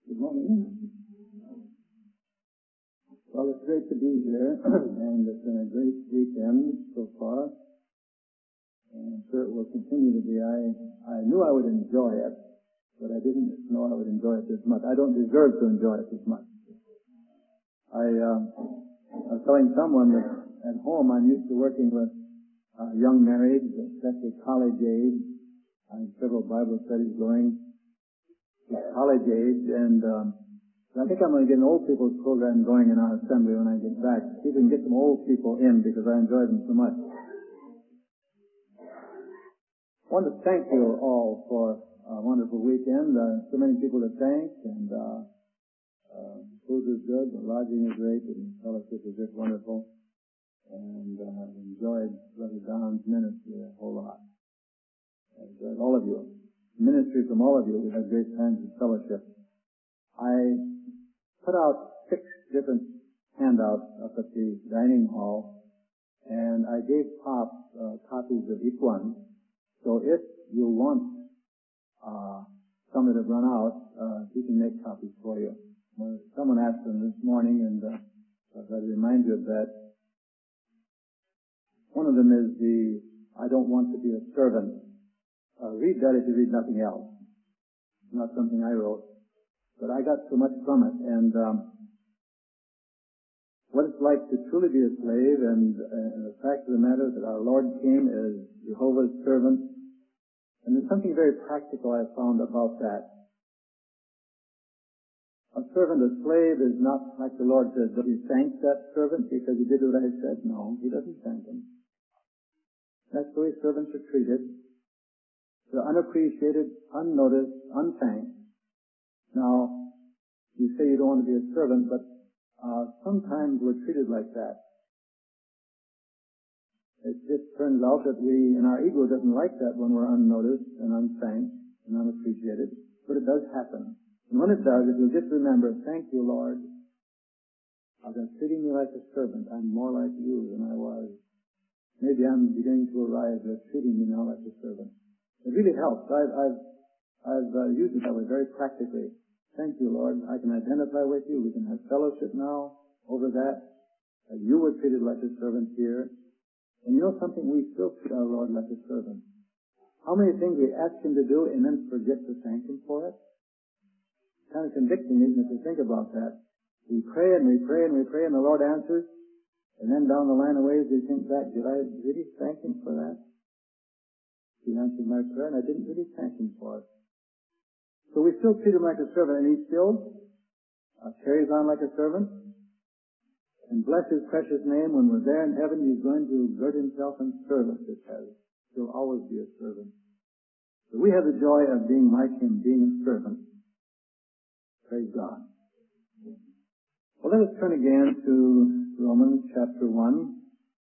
Good morning. Well, it's great to be here, and it's been a great weekend so far, and I'm sure it will continue to be. I knew I would enjoy it, but I didn't know I would enjoy it this much. I don't deserve to enjoy it this much. I was telling someone that at home I'm used to working with young married, especially college age. I have several Bible studies going with college age, and I think I'm going to get an old people's program going in our assembly when I get back. See if we can get some old people in because I enjoy them so much. I want to thank you all for a wonderful weekend. So many people to thank, and food was good, the lodging is great, and the fellowship was just wonderful. And I've enjoyed Brother Don's ministry a whole lot. I've enjoyed all of you. Ministry from all of you. We had great times of fellowship. I put out 6 different handouts up at the dining hall, and I gave Pop copies of each one. So if you want some that have run out, he can make copies for you. Someone asked them this morning, and I'd like to remind you of that. One of them is the I don't want to be a servant. Read that if you read nothing else. It's not something I wrote. But I got so much from it, and what it's like to truly be a slave, and the fact of the matter that our Lord came as Jehovah's servant, and there's something very practical I found about that. A servant, a slave, is not like the Lord says, does he thank that servant because he did what I said? No, he doesn't thank him. That's the way servants are treated. They're unappreciated, unnoticed, unthanked. Now, you say you don't want to be a servant, but sometimes we're treated like that. It just turns out that our ego doesn't like that when we're unnoticed and unthanked and unappreciated, but it does happen. And when it does, if you'll just remember, thank you, Lord, I've been treating you like a servant. I'm more like you than I was. Maybe I'm beginning to arrive at treating me now like a servant. It really helps. I've used it that way very practically. Thank you, Lord. I can identify with you. We can have fellowship now over that. You were treated like a servant here. And you know something? We still treat our Lord like a servant. How many things we ask Him to do and then forget to thank Him for it? It's kind of convicting, isn't it, to think about that? We pray and we pray and we pray and the Lord answers. And then down the line of ways we think back, did I really thank Him for that? He answered my prayer and I didn't really thank Him for it. So we still treat Him like a servant, and He still carries on like a servant. And bless His precious name. When we're there in heaven, He's going to gird Himself and serve us, it says. He'll always be a servant. So we have the joy of being like Him, being a servant. Praise God. Well, let us turn again to Romans chapter 1.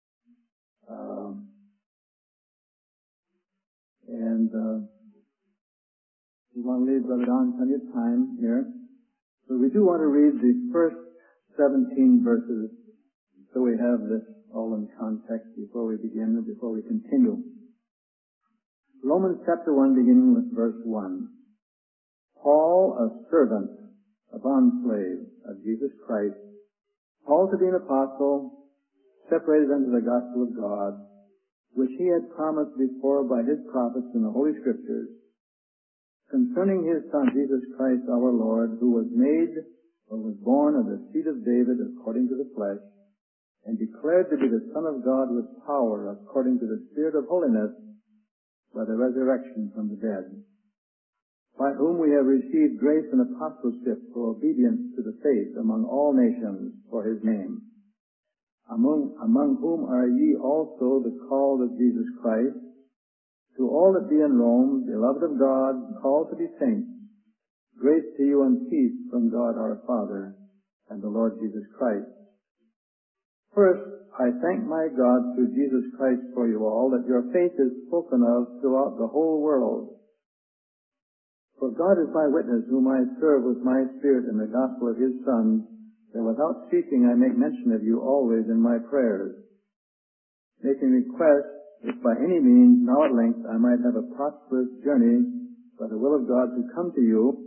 We want to leave Brother Don plenty of time here. So we do want to read the first 17 verses so we have this all in context before we begin and before we continue. Romans chapter 1, beginning with verse 1. Paul, a servant, a bondslave of Jesus Christ, called to be an apostle, separated unto the gospel of God, which He had promised before by His prophets in the Holy Scriptures, concerning His Son, Jesus Christ our Lord, who was made or was born of the seed of David according to the flesh, and declared to be the Son of God with power according to the Spirit of holiness by the resurrection from the dead, by whom we have received grace and apostleship for obedience to the faith among all nations for His name, among whom are ye also the called of Jesus Christ, to all that be in Rome, beloved of God, called to be saints, grace to you and peace from God our Father and the Lord Jesus Christ. First, I thank my God through Jesus Christ for you all, that your faith is spoken of throughout the whole world. For God is my witness, whom I serve with my spirit in the gospel of His Son, that without ceasing I make mention of you always in my prayers, making request, if by any means now at length I might have a prosperous journey by the will of God to come to you,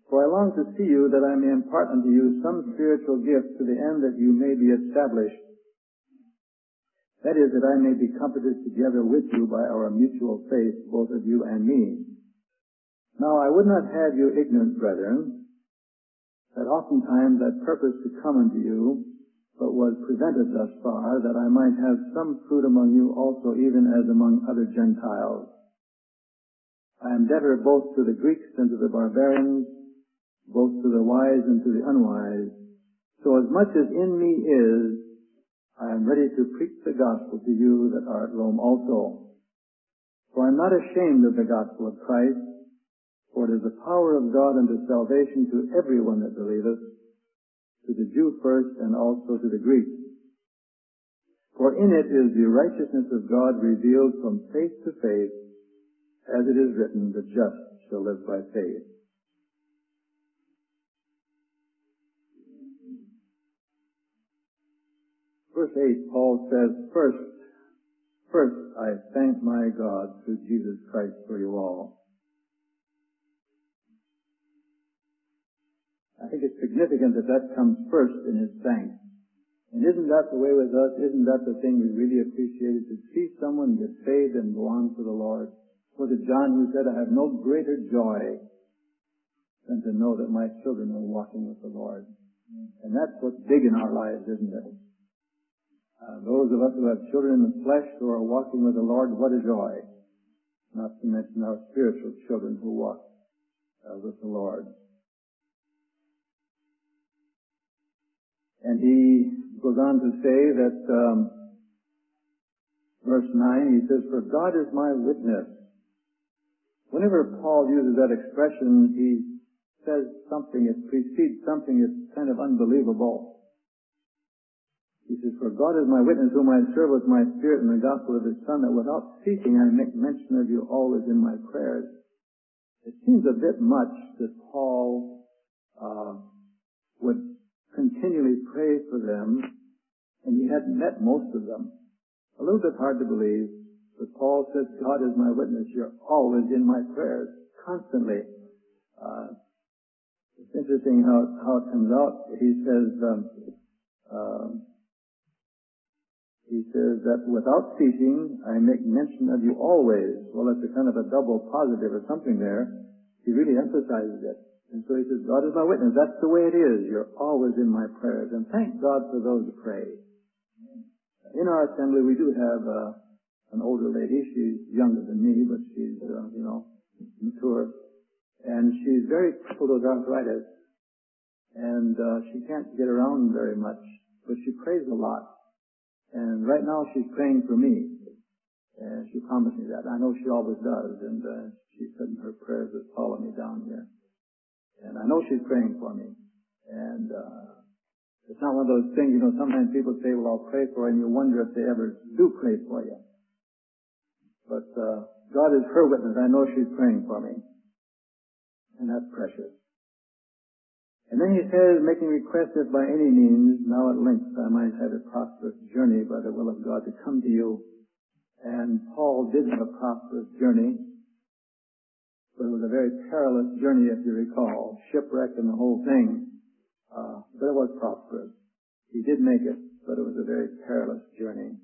For I long to see you, that I may impart unto you some spiritual gift, to the end that you may be established. That is, that I may be comforted together with you by our mutual faith, both of you and me. Now I would not have you ignorant, brethren, that oftentimes I purposed to come unto you, but was prevented thus far, that I might have some fruit among you also, even as among other Gentiles. I am debtor both to the Greeks and to the barbarians, both to the wise and to the unwise. So as much as in me is, I am ready to preach the gospel to you that are at Rome also. For I am not ashamed of the gospel of Christ, for it is the power of God unto salvation to everyone that believeth, to the Jew first and also to the Greek. For in it is the righteousness of God revealed from faith to faith, as it is written, the just shall live by faith. Verse 8, Paul says, First I thank my God through Jesus Christ for you all. I think it's significant that that comes first in his thanks. And isn't that the way with us? Isn't that the thing we really appreciate? To see someone get saved and go on for the Lord? Was it John who said, I have no greater joy than to know that my children are walking with the Lord? And that's what's big in our lives, isn't it? Those of us who have children in the flesh who are walking with the Lord, what a joy. Not to mention our spiritual children who walk with the Lord. And he goes on to say that, verse 9, he says, For God is my witness. Whenever Paul uses that expression, he says something, it precedes something that's kind of unbelievable. He says, For God is my witness, whom I serve with my spirit in the gospel of his Son, that without ceasing I make mention of you always in my prayers. It seems a bit much that Paul would continually pray for them, and he hadn't met most of them. A little bit hard to believe, but Paul says, God is my witness, you're always in my prayers, constantly. It's interesting how it comes out. He says that without ceasing, I make mention of you always. Well, it's a kind of a double positive or something there. He really emphasizes it. And so he says, God is my witness. That's the way it is. You're always in my prayers. And thank God for those who pray. In our assembly, we do have an older lady. She's younger than me, but she's, mature. And she's very crippled with arthritis. And she can't get around very much. But she prays a lot. And right now she's praying for me. And she promised me that. I know she always does. And she said in her prayers that follow me down here. And I know she's praying for me. And it's not one of those things, sometimes people say, well, I'll pray for you, and you wonder if they ever do pray for you. But God is her witness. I know she's praying for me. And that's precious. And then he says, making request if by any means, now at length I might have a prosperous journey by the will of God to come to you. And Paul did have a prosperous journey. But it was a very perilous journey, if you recall, shipwreck and the whole thing. But it was prosperous. He did make it, but it was a very perilous journey.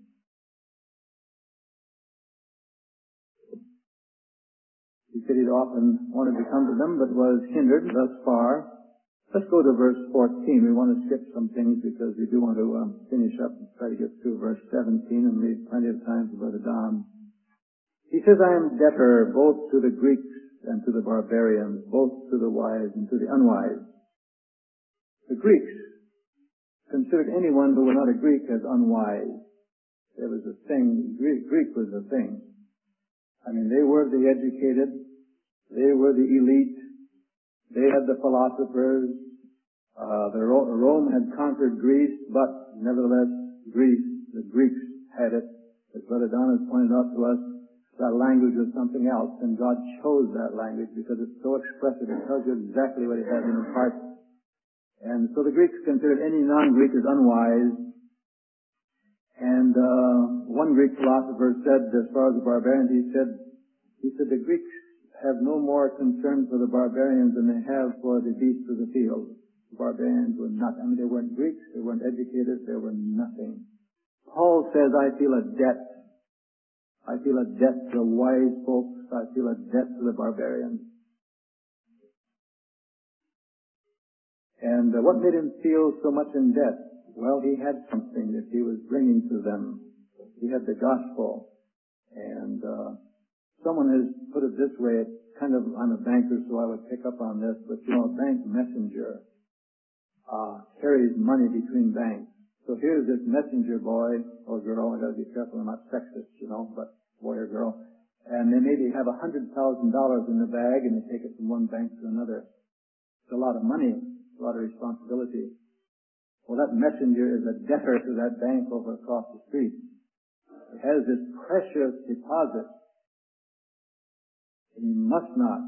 He said he'd often wanted to come to them, but was hindered thus far. Let's go to verse 14. We want to skip some things because we do want to finish up and try to get through verse 17 and leave plenty of time for Brother Don. He says, I am debtor both to the Greeks and to the barbarians, both to the wise and to the unwise. The Greeks considered anyone who was not a Greek as unwise. There was a thing, Greek was a thing. I mean, they were the educated, they were the elite, they had the philosophers. Rome had conquered Greece, but nevertheless, the Greeks had it. As Brother Don has pointed out to us, that language was something else, and God chose that language because it's so expressive. It tells you exactly what He has in His heart. And so the Greeks considered any non-Greek as unwise. And one Greek philosopher said, as far as the barbarians, he said the Greeks have no more concern for the barbarians than they have for the beasts of the field. The barbarians were nothing. I mean, they weren't Greeks, they weren't educated, they were nothing. Paul says, I feel a debt. I feel a debt to the wise folks. I feel a debt to the barbarians. And what made him feel so much in debt? Well, he had something that he was bringing to them. He had the gospel. And someone has put it this way, kind of, I'm a banker, so I would pick up on this, but you know, a bank messenger carries money between banks. So here's this messenger boy or girl, I gotta be careful, I'm not sexist, you know, but boy or girl, and they maybe have $100,000 in the bag and they take it from one bank to another. It's a lot of money, a lot of responsibility. Well, that messenger is a debtor to that bank over across the street. It has this precious deposit. He must not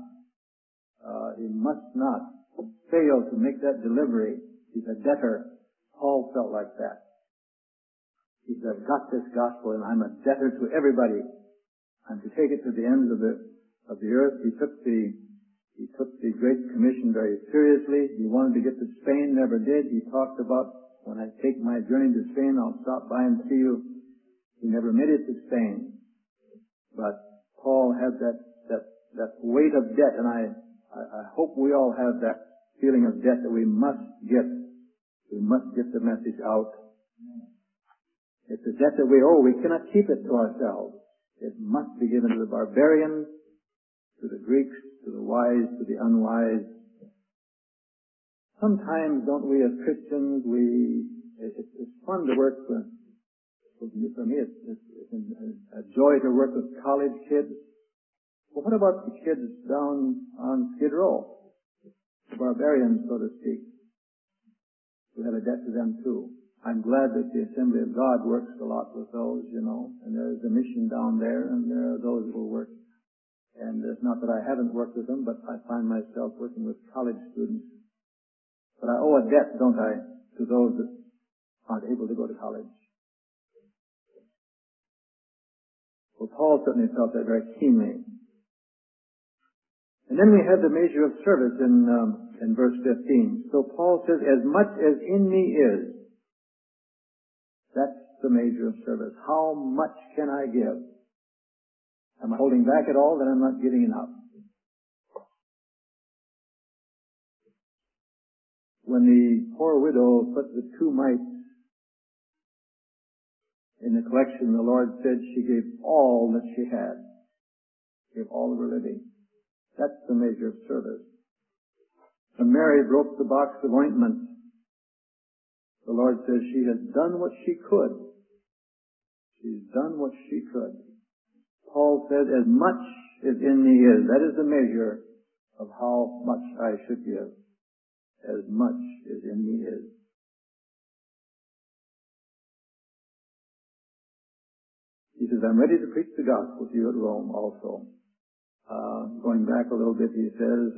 fail to make that delivery. He's a debtor. Paul felt like that. He said, I've got this gospel and I'm a debtor to everybody. I'm to take it to the ends of the earth. He took the Great Commission very seriously. He wanted to get to Spain, never did. He talked about, when I take my journey to Spain, I'll stop by and see you. He never made it to Spain. But Paul had that weight of debt, and I hope we all have that feeling of debt that we must get. We must get the message out. It's a debt that we owe. We cannot keep it to ourselves. It must be given to the barbarians, to the Greeks, to the wise, to the unwise. Sometimes, don't we as Christians, it's fun to work with. For me, it's a joy to work with college kids. Well, what about the kids down on Skid Row? The barbarians, so to speak. We have a debt to them too. I'm glad that the Assembly of God works a lot with those, you know, and there's a mission down there, and there are those who will work. And it's not that I haven't worked with them, but I find myself working with college students. But I owe a debt, don't I, to those that aren't able to go to college. Well, Paul certainly felt that very keenly. And then we have the measure of service in verse 15. So Paul says, as much as in me is, that's the measure of service. How much can I give? Am I holding back at all? Then I'm not giving enough. When the poor widow put the 2 mites in the collection, the Lord said she gave all that she had. Gave all of her living. That's the measure of service. When Mary broke the box of ointment, the Lord says she has done what she could. She's done what she could. Paul said, as much as in me is. That is the measure of how much I should give. As much as in me is. He says, I'm ready to preach the gospel to you at Rome also. Going back a little bit, he says,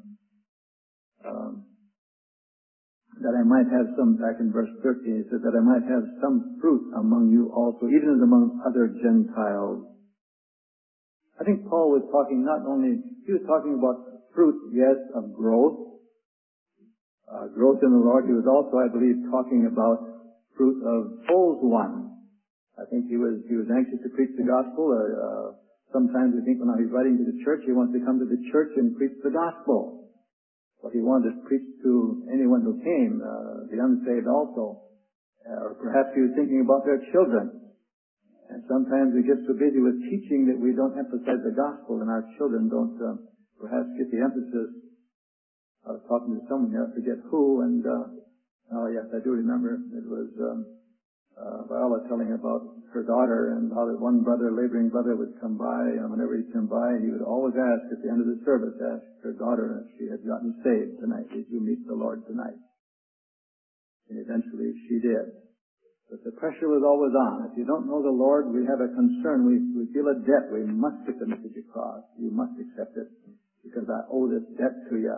that I might have some, back in verse 13, he says, that I might have some fruit among you also, even as among other Gentiles. I think Paul was talking not only, he was talking about fruit, yes, of growth in the Lord. He was also, I believe, talking about fruit of souls won. I think he was anxious to preach the gospel. Sometimes we think when he's writing to the church, he wants to come to the church and preach the gospel. But he wanted to preach to anyone who came, the unsaved also. Or perhaps he was thinking about their children. And sometimes we get so busy with teaching that we don't emphasize the gospel, and our children don't perhaps get the emphasis. I was talking to someone here, I forget who, and oh yes, I do remember. It was Viola telling about her daughter and how that one laboring brother would come by, and whenever he'd come by, he would always ask at the end of the service, ask her daughter if she had gotten saved tonight. Did you meet the Lord tonight? And eventually she did. But the pressure was always on. If you don't know the Lord, we have a concern. We feel a debt. We must get the message across. You must accept it because I owe this debt to you.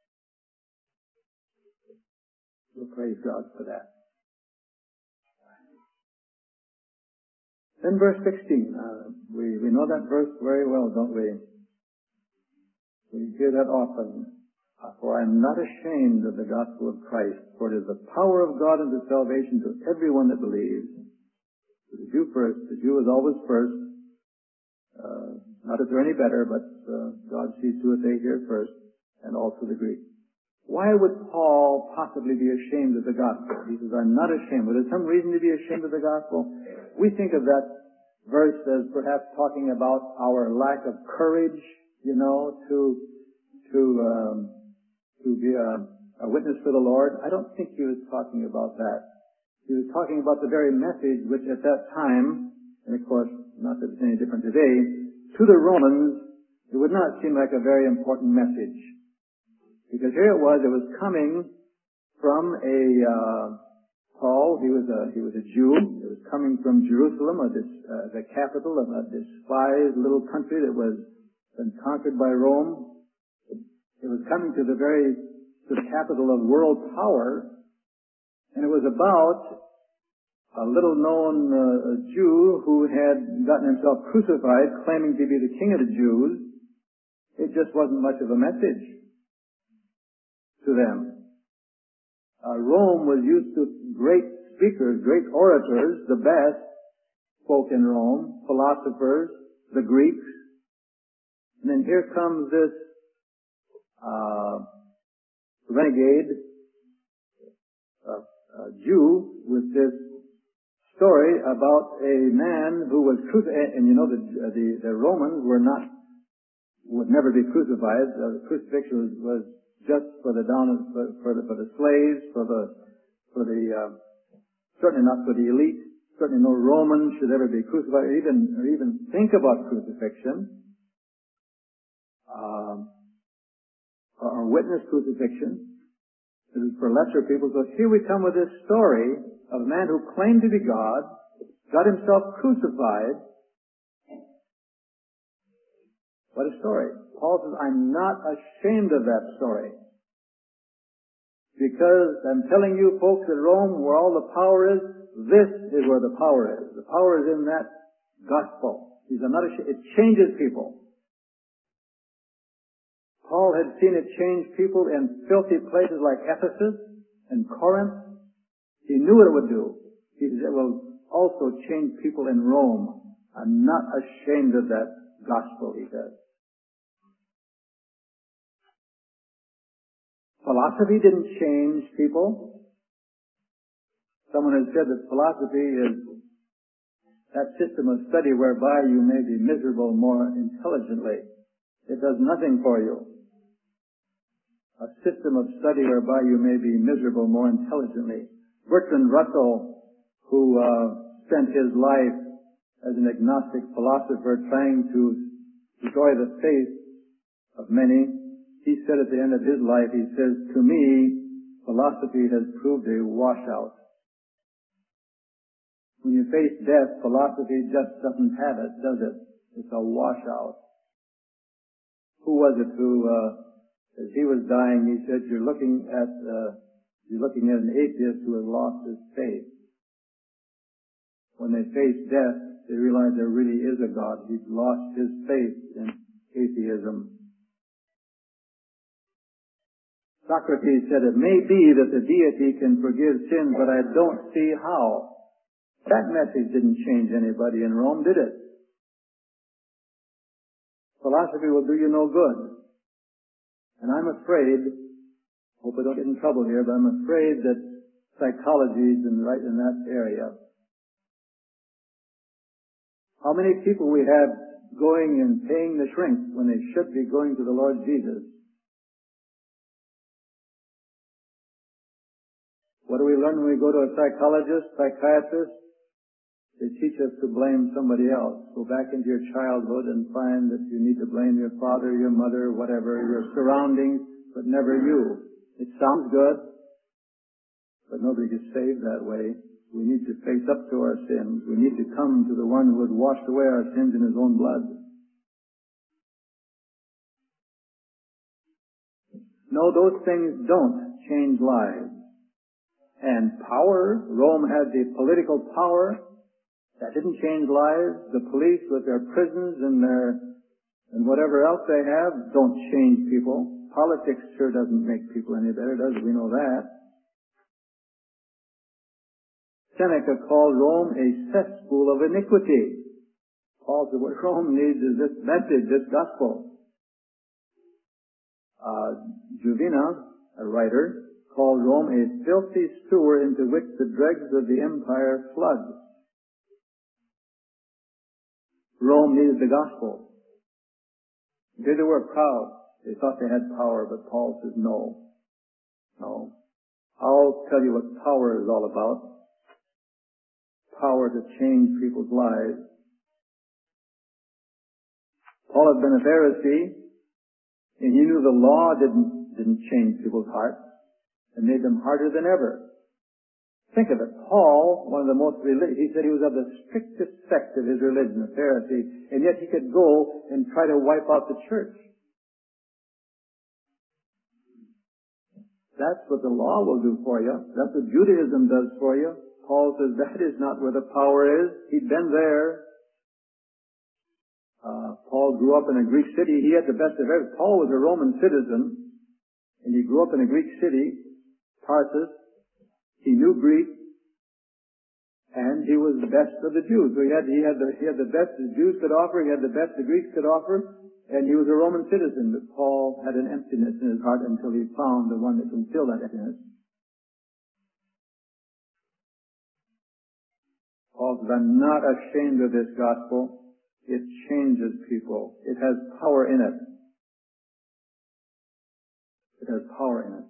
We'll praise God for that. Then verse 16. We know that verse very well, don't we? We hear that often. For I am not ashamed of the gospel of Christ, for it is the power of God unto salvation to everyone that believes. To the Jew first. The Jew is always first. Not that they're any better, but God sees to it they hear first, and also the Greek. Why would Paul possibly be ashamed of the gospel? He says, I'm not ashamed. Was there some reason to be ashamed of the gospel? We think of that verse as perhaps talking about our lack of courage, to be a witness for the Lord. I don't think he was talking about that. He was talking about the very message which at that time, and of course, not that it's any different today, to the Romans, it would not seem like a very important message. Because here it was coming from Paul, he was a Jew. It was coming from Jerusalem, the capital of a despised little country that was been conquered by Rome. It was coming to the capital of world power, and it was about a little-known Jew who had gotten himself crucified, claiming to be the king of the Jews. It just wasn't much of a message to them. Rome was used to great speakers, great orators, the best folk in Rome, philosophers, the Greeks. And then here comes this renegade Jew with this story about a man who was crucified. And the Romans would never be crucified. The crucifixion was just for the slaves, certainly not for the elite. Certainly no Roman should ever be crucified, or even think about crucifixion. Or witness crucifixion. This is for lesser people. So here we come with this story of a man who claimed to be God, got himself crucified. What a story. Paul says, I'm not ashamed of that story. Because I'm telling you folks at Rome, where all the power is, this is where the power is. The power is in that gospel. He says, I'm not ashamed. It changes people. Paul had seen it change people in filthy places like Ephesus and Corinth. He knew what it would do. He said, it will also change people in Rome. I'm not ashamed of that gospel, he said. Philosophy didn't change people. Someone has said that philosophy is that system of study whereby you may be miserable more intelligently. It does nothing for you. A system of study whereby you may be miserable more intelligently. Bertrand Russell, who spent his life as an agnostic philosopher trying to destroy the faith of many, he said at the end of his life, he says, to me, philosophy has proved a washout. When you face death, philosophy just doesn't have it, does it? It's a washout. Who was it who, as he was dying, he said, you're looking at an atheist who has lost his faith. When they face death, they realize there really is a God. He's lost his faith in atheism. Socrates said, it may be that the deity can forgive sins, but I don't see how. That message didn't change anybody in Rome, did it? Philosophy will do you no good. And I'm afraid, hope I don't get in trouble here, but I'm afraid that psychology is right in that area. How many people we have going and paying the shrink when they should be going to the Lord Jesus? What do we learn when we go to a psychologist, psychiatrist? They teach us to blame somebody else. Go back into your childhood and find that you need to blame your father, your mother, whatever, your surroundings, but never you. It sounds good, but nobody gets saved that way. We need to face up to our sins. We need to come to the one who has washed away our sins in his own blood. No, those things don't change lives. And power, Rome had the political power. That didn't change lives. The police with their prisons and their And whatever else they have, don't change people. Politics sure doesn't make people any better, does it? We know that. Seneca called Rome a cesspool of iniquity. Paul said what Rome needs is this message, this gospel. Juvena, a writer, called Rome a filthy sewer into which the dregs of the empire flood. Rome needed the gospel. They were proud. They thought they had power, but Paul says no. No. I'll tell you what power is all about. Power to change people's lives. Paul had been a Pharisee, and he knew the law didn't change people's hearts and made them harder than ever. Think of it. Paul, one of the most religious, he said he was of the strictest sect of his religion, a Pharisee, and yet he could go and try to wipe out the church. That's what the law will do for you. That's what Judaism does for you. Paul says that is not where the power is. He'd been there. Paul grew up in a Greek city. He had the best of everything. Paul was a Roman citizen, and he grew up in a Greek city, Tarsus. He knew Greek, and he was the best of the Jews. So he had the best the Jews could offer. He had the best the Greeks could offer, and he was a Roman citizen. But Paul had an emptiness in his heart until he found the one that can fill that emptiness. Paul says, I'm not ashamed of this gospel. It changes people. It has power in it. It has power in it.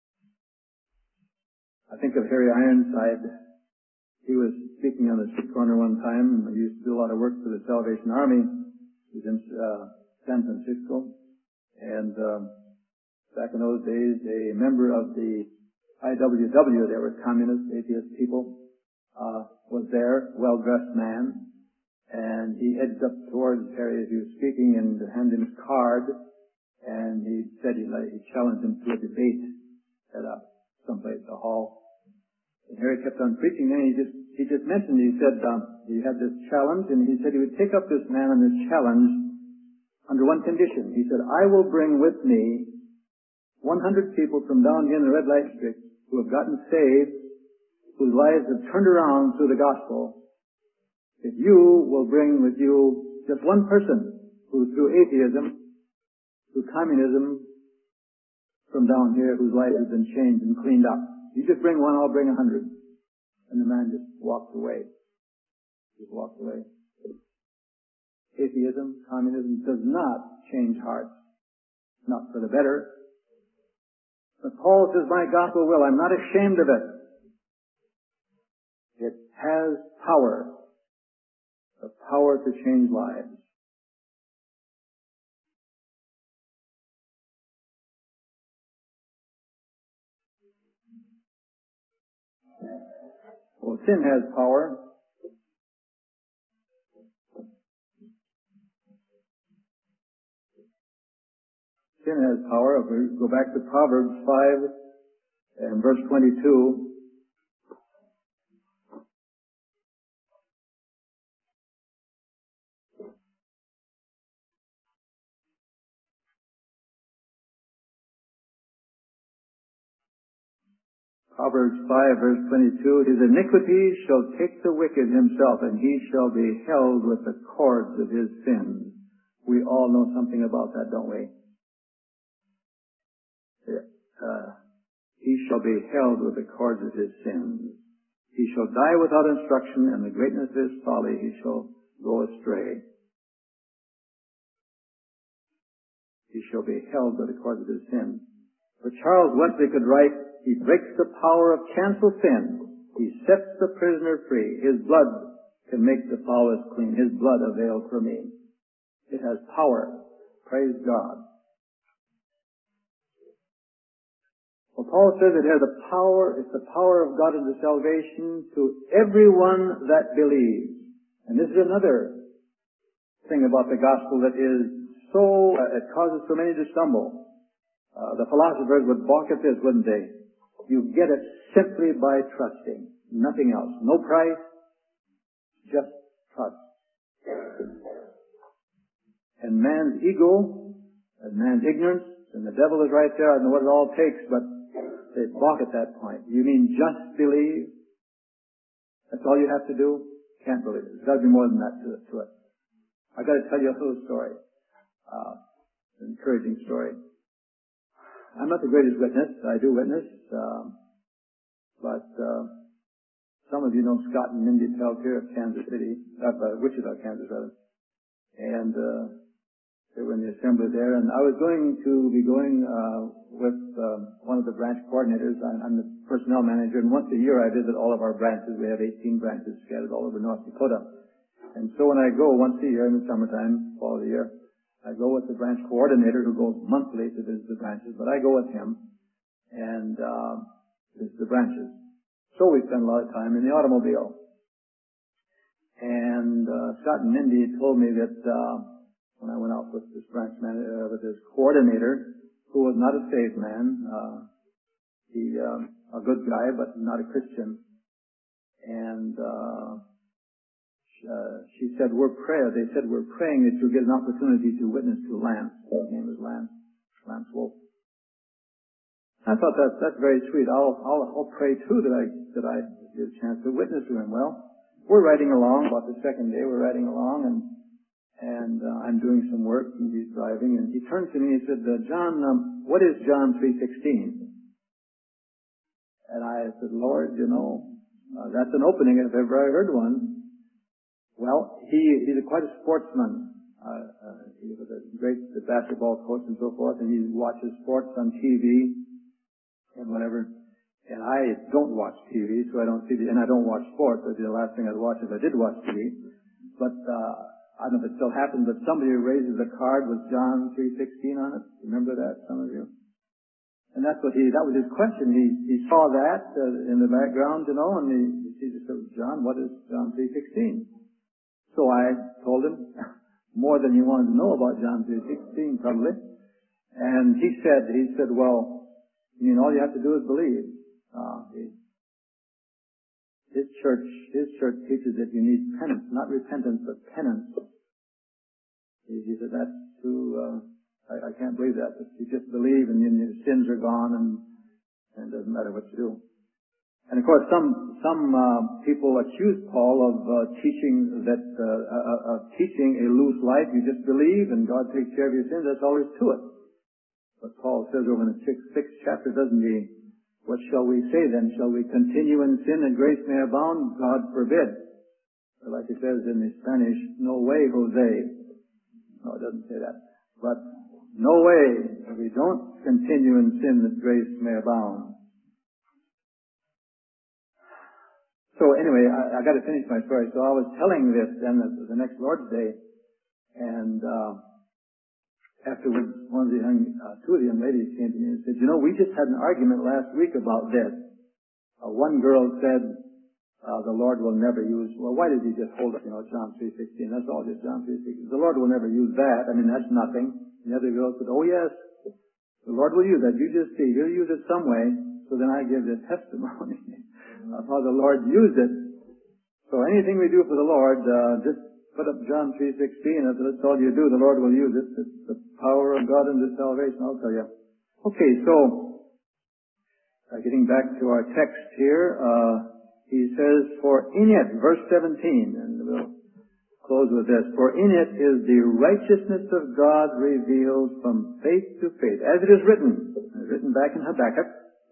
I think of Harry Ironside. He was speaking on the street corner one time. He used to do a lot of work for the Salvation Army. He was in San Francisco. And back in those days, a member of the IWW, they were communist, atheist people, was there, well-dressed man. And he edged up towards Harry as he was speaking and handed him his card. And he said he challenged him to a debate at someplace, a hall. And Harry kept on preaching. Then he just mentioned, he said he had this challenge, and he said he would take up this man on this challenge under one condition. He said, I will bring with me 100 people from down here in the red light district who have gotten saved, whose lives have turned around through the gospel. If you will bring with you just one person who through atheism, through communism, from down here, whose life has been changed and cleaned up. You just bring one, I'll bring 100. And the man just walked away. Just walked away. Atheism, communism does not change hearts. Not for the better. But Paul says, my gospel will. I'm not ashamed of it. It has power. The power to change lives. Well, sin has power. Sin has power. If we go back to Proverbs 5 and verse 22, Proverbs 5 verse 22, his iniquity shall take the wicked himself, and he shall be held with the cords of his sins. We all know something about that, don't we? He shall be held with the cords of his sins. He shall die without instruction, and the greatness of his folly he shall go astray. He shall be held by the cords of his sins. But Charles Wesley could write, he breaks the power of cancel sin. He sets the prisoner free. His blood can make the foulest clean. His blood avails for me. It has power. Praise God. Well, Paul says it has a power. It's the power of God unto salvation to everyone that believes. And this is another thing about the gospel that is so, it causes so many to stumble. The philosophers would balk at this, wouldn't they? You get it simply by trusting. Nothing else. No price. Just trust. and man's ego, and man's ignorance, and the devil is right there. I don't know what it all takes, but they balk at that point. You mean just believe? That's all you have to do? Can't believe it. There's got to be more than that to it. I've got to tell you a little story. An encouraging story. I'm not the greatest witness. I do witness. But some of you know Scott and Mindy Peltier of Kansas City, Wichita, Kansas, rather. And they were in the assembly there. And I was going to be going with one of the branch coordinators. I'm the personnel manager, and once a year I visit all of our branches. We have 18 branches scattered all over North Dakota. And so when I go once a year in the summertime, fall of the year, I go with the branch coordinator who goes monthly to visit the branches, but I go with him and visit the branches. So we spend a lot of time in the automobile. And Scott and Mindy told me that when I went out with this branch manager, with this coordinator, who was not a saved man, he a good guy, but not a Christian. And she said, they said, we're praying that you'll get an opportunity to witness to Lance. His name is Lance Wolf. I thought that's very sweet. I'll pray too that I get a chance to witness to him. Well, we're riding along, about the second day we're riding along, and I'm doing some work, and he's driving, and he turned to me and he said, John, what is John 3:16? And I said, Lord, that's an opening if ever I heard one. Well, he's quite a sportsman. He was a great basketball coach and so forth, and he watches sports on TV and whatever. And I don't watch TV, so I don't see and I don't watch sports. That'd be the last thing I'd watch if I did watch TV. But I don't know if it still happens, but somebody raises a card with John 3:16 on it. Remember that, some of you? And that was his question. He saw that in the background, and he just said, John, what is John 3:16? So I told him more than he wanted to know about John 3:16, probably. And he said, well, all you have to do is believe. His church teaches that you need penance, not repentance, but penance. He said, that's too, I can't believe that. But you just believe and your sins are gone and it doesn't matter what you do. And of course, some people accuse Paul of teaching a loose life. You just believe, and God takes care of your sins. That's all there is to it. But Paul says over in the sixth chapter, doesn't he? What shall we say then? Shall we continue in sin that grace may abound? God forbid. Or like it says in the Spanish, no way, Jose. No, it doesn't say that. But no way. We don't continue in sin that grace may abound. So anyway, I got to finish my story. So I was telling this then the next Lord's Day, and afterwards, two of the young ladies came to me and said, we just had an argument last week about this. One girl said, the Lord will never use, well, why did he just hold up, John 3:16? That's all just John 3:16. The Lord will never use that. I mean, that's nothing. And the other girl said, oh yes, the Lord will use that. You just see, he'll use it some way. So then I give the testimony of how the Lord used it. So anything we do for the Lord, just put up John 3:16. If that's all you do, the Lord will use it. It's the power of God into salvation, I'll tell you. Okay, so getting back to our text here, he says, for in it, verse 17, and we'll close with this, for in it is the righteousness of God revealed from faith to faith. As it is written back in Habakkuk,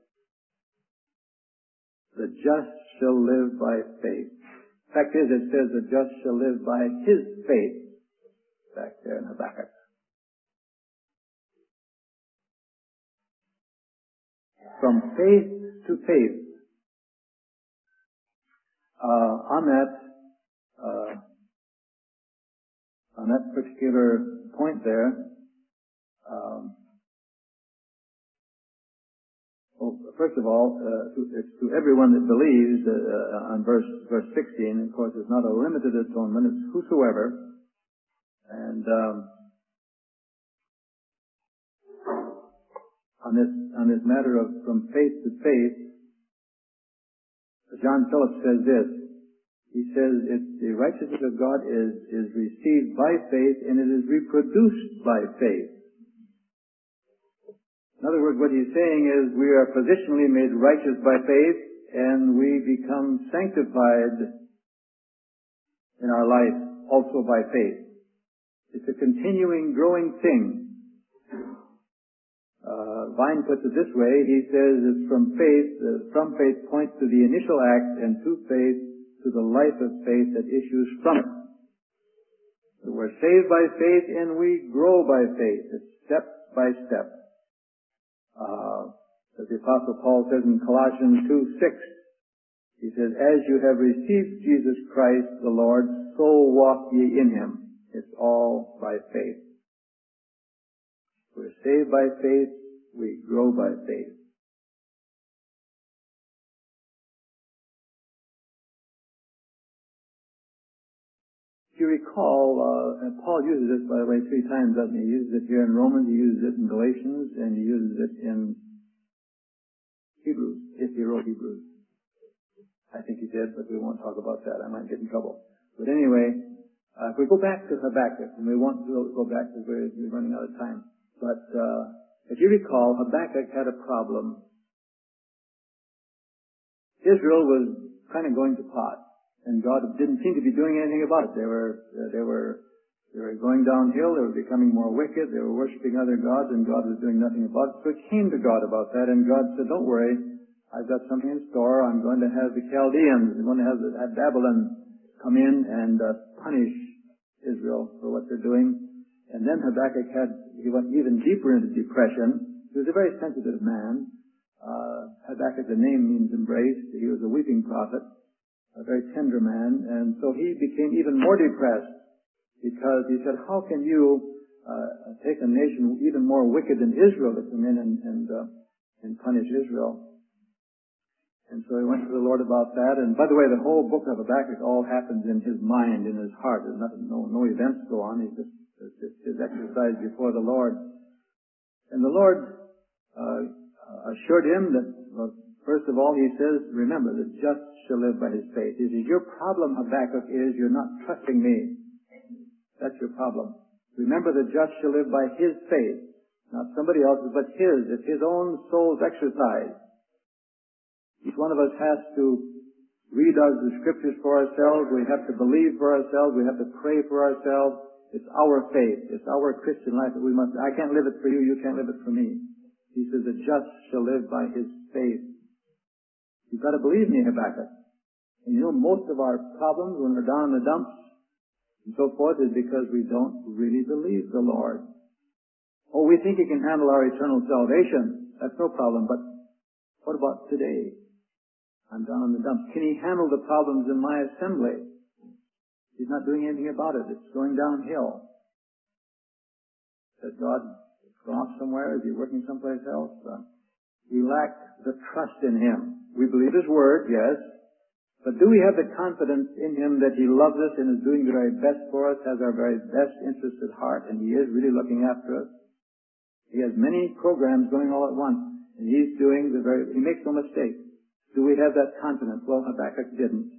the just shall live by faith. Fact is, it says the just shall live by his faith, back there in Habakkuk. From faith to faith. On that particular point there, first of all, it's to everyone that believes on verse 16. Of course, it's not a limited atonement; it's whosoever. And on this matter of from faith to faith, John Phillips says this: He says the righteousness of God is received by faith and it is reproduced by faith. In other words, what he's saying is we are positionally made righteous by faith and we become sanctified in our life also by faith. It's a continuing, growing thing. Vine puts it this way. He says it's from faith points to the initial act, and to faith to the life of faith that issues from it. So we're saved by faith and we grow by faith. It's step by step. As the Apostle Paul says in Colossians 2:6, he says, as you have received Jesus Christ the Lord, so walk ye in him. It's all by faith. We're saved by faith. We grow by faith. If you recall, and Paul uses this, by the way, 3 times, doesn't he? He uses it here in Romans, he uses it in Galatians, and he uses it in Hebrews, if he wrote Hebrews. I think he did, but we won't talk about that. I might get in trouble. But anyway, if we go back to Habakkuk, and we won't go back because we're running out of time, but if you recall, Habakkuk had a problem. Israel was kind of going to pot, and God didn't seem to be doing anything about it. They were going downhill. They were becoming more wicked. They were worshiping other gods, and God was doing nothing about it. So it came to God about that, and God said, "Don't worry, I've got something in store. I'm going to have the Chaldeans. I'm going to have Babylon come in and punish Israel for what they're doing." And then Habakkuk he went even deeper into depression. He was a very sensitive man. Habakkuk, the name means embraced. He was a weeping prophet, a very tender man. And so he became even more depressed because he said, how can you take a nation even more wicked than Israel to come in and punish Israel? And so he went to the Lord about that. And by the way, the whole book of Habakkuk all happens in his mind, in his heart. There's nothing, no events go on. He's just his exercise before the Lord. And the Lord assured him that, well, first of all, he says, remember, the just shall live by his faith. He says, your problem, Habakkuk, is you're not trusting me. That's your problem. Remember, the just shall live by his faith. Not somebody else's, but his. It's his own soul's exercise. Each one of us has to read the scriptures for ourselves. We have to believe for ourselves. We have to pray for ourselves. It's our faith. It's our Christian life that we must. I can't live it for you. You can't live it for me. He says, the just shall live by his faith. You've got to believe me, Habakkuk. And you know, most of our problems when we're down in the dumps and so forth is because we don't really believe the Lord. Oh, we think he can handle our eternal salvation. That's no problem. But what about today? I'm down in the dumps. Can he handle the problems in my assembly? He's not doing anything about it. It's going downhill. Has God gone off somewhere? Is he working someplace else? We lack the trust in him. We believe his word, yes. But do we have the confidence in him that he loves us and is doing the very best for us, has our very best interest at heart, and he is really looking after us? He has many programs going all at once, and he's doing he makes no mistake. Do we have that confidence? Well, Habakkuk didn't.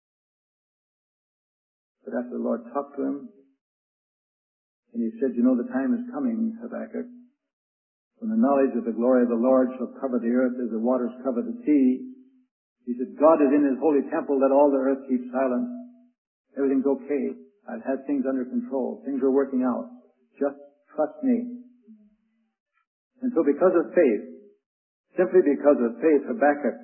But after the Lord talked to him, and he said, you know, the time is coming, Habakkuk, when the knowledge of the glory of the Lord shall cover the earth as the waters cover the sea. He said, God is in his holy temple, let all the earth keep silent. Everything's okay. I've had things under control. Things are working out. Just trust me. And so because of faith, simply because of faith, Habakkuk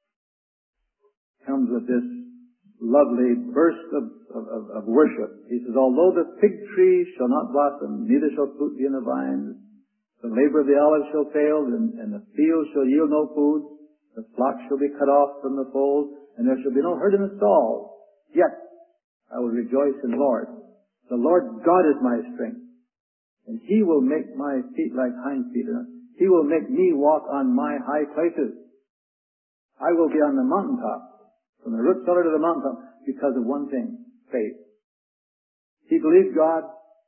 comes with this lovely burst of worship. He says, although the fig tree shall not blossom, neither shall fruit be in the vines, the labor of the olive shall fail, and the field shall yield no food, the flock shall be cut off from the fold, and there shall be no herd in the stalls. Yet I will rejoice in the Lord. The Lord God is my strength, and he will make my feet like hinds feet. He will make me walk on my high places. I will be on the mountaintop, from the root cellar to the mountaintop, because of one thing, faith. He believed God,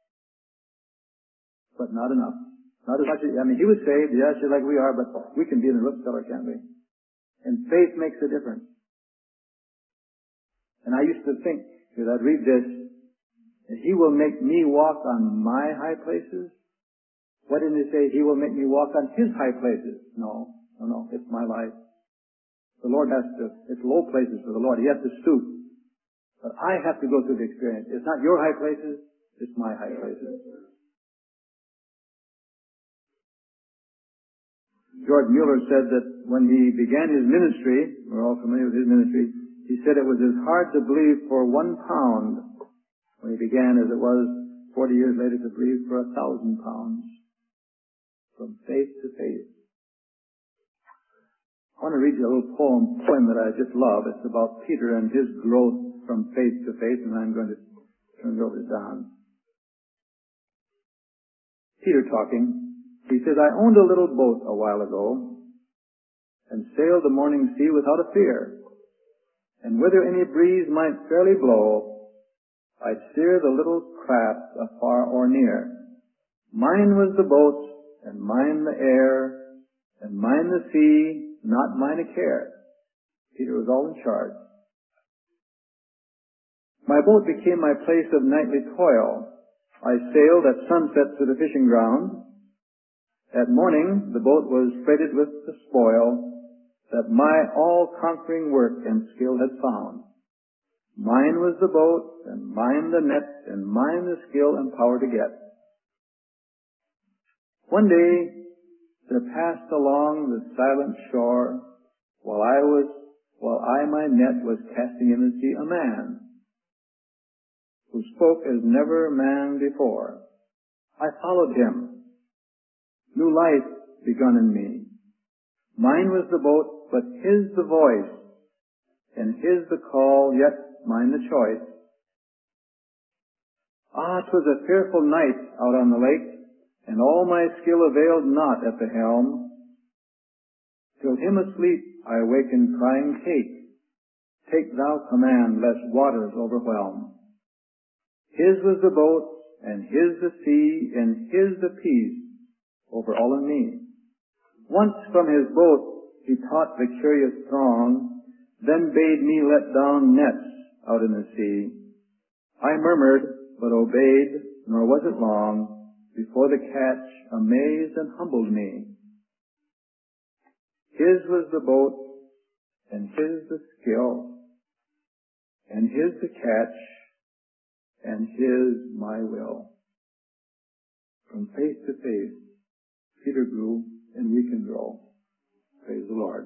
but not enough. Not as much as, he was saved, yes, just like we are, but we can be in the root cellar, can't we? And faith makes a difference. And I used to think, as I'd read this, that He will make me walk on my high places. Why didn't He say He will make me walk on His high places? No, it's my life. The Lord it's low places for the Lord. He has to stoop. But I have to go through the experience. It's not your high places, it's my high places. George Mueller said that when he began his ministry, we're all familiar with his ministry, he said it was as hard to believe for £1 when he began as it was 40 years later to believe for £1,000. From faith to faith. I want to read you a little poem that I just love. It's about Peter and his growth from faith to faith, and I'm going to turn it over to Don. Peter talking. He says, I owned a little boat a while ago and sailed the morning sea without a fear. And whither any breeze might fairly blow, I'd steer the little craft afar or near. Mine was the boat, and mine the air, and mine the sea, not mine a care. Peter was all in charge. My boat became my place of nightly toil. I sailed at sunset to the fishing ground. At morning, the boat was freighted with the spoil that my all-conquering work and skill had found. Mine was the boat, and mine the net, and mine the skill and power to get. One day, there passed along the silent shore, while I my net was casting in the sea, a man who spoke as never man before. I followed him. New life begun in me. Mine was the boat, but his the voice, and his the call, yet mine the choice. Ah, 'twas a fearful night out on the lake, and all my skill availed not at the helm. Till him asleep I awakened crying, take thou command, lest waters overwhelm. His was the boat, and his the sea, and his the peace over all in me. Once from his boat he taught the curious throng, then bade me let down nets out in the sea. I murmured, but obeyed, nor was it long before the catch amazed and humbled me. His was the boat, and his the skill, and his the catch, and his my will. From faith to faith, Peter grew, and we can grow. Praise the Lord.